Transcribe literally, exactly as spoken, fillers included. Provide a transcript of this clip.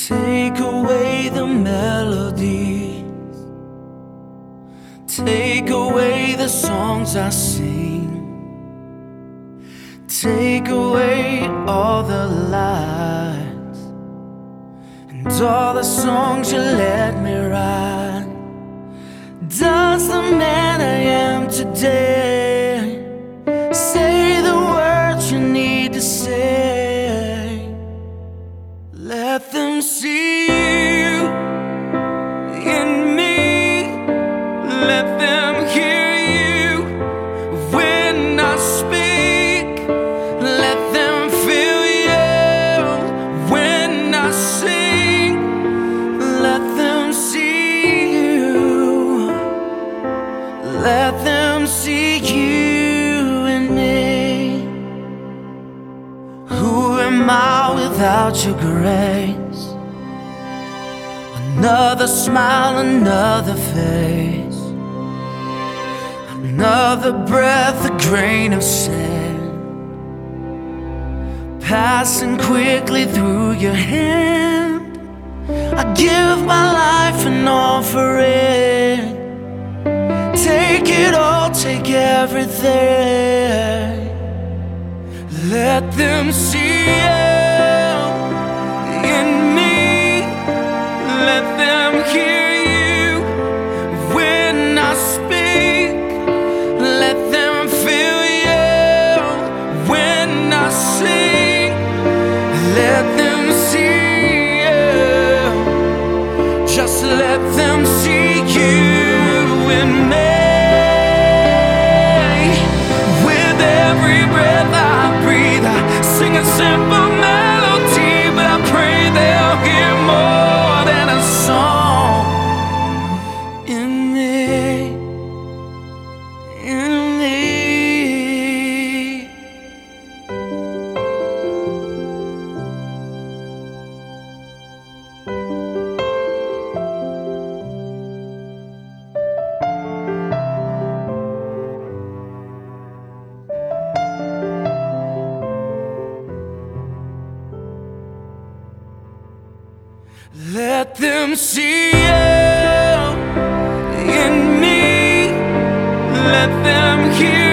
Take away the melody, take away the songs I sing, take away all the lies and all the songs you let me write. Does the man I am today say the words you need to say? Let them see you in me, let them hear you when I speak, let them feel you when I sing, let them see you, let them see you in me. Who am I without your grace? Another smile, another face, another breath, a grain of sand passing quickly through your hand. I give my life and offer it. Take it all, take everything. Let them see you in me, let them hear you when I speak, let them feel you when I sing, let them see you, just let them see you in me. With every breath I breathe, I sing a simple melody, but I pray they'll hear more than a song in me, in me. Let them see you in me, let them hear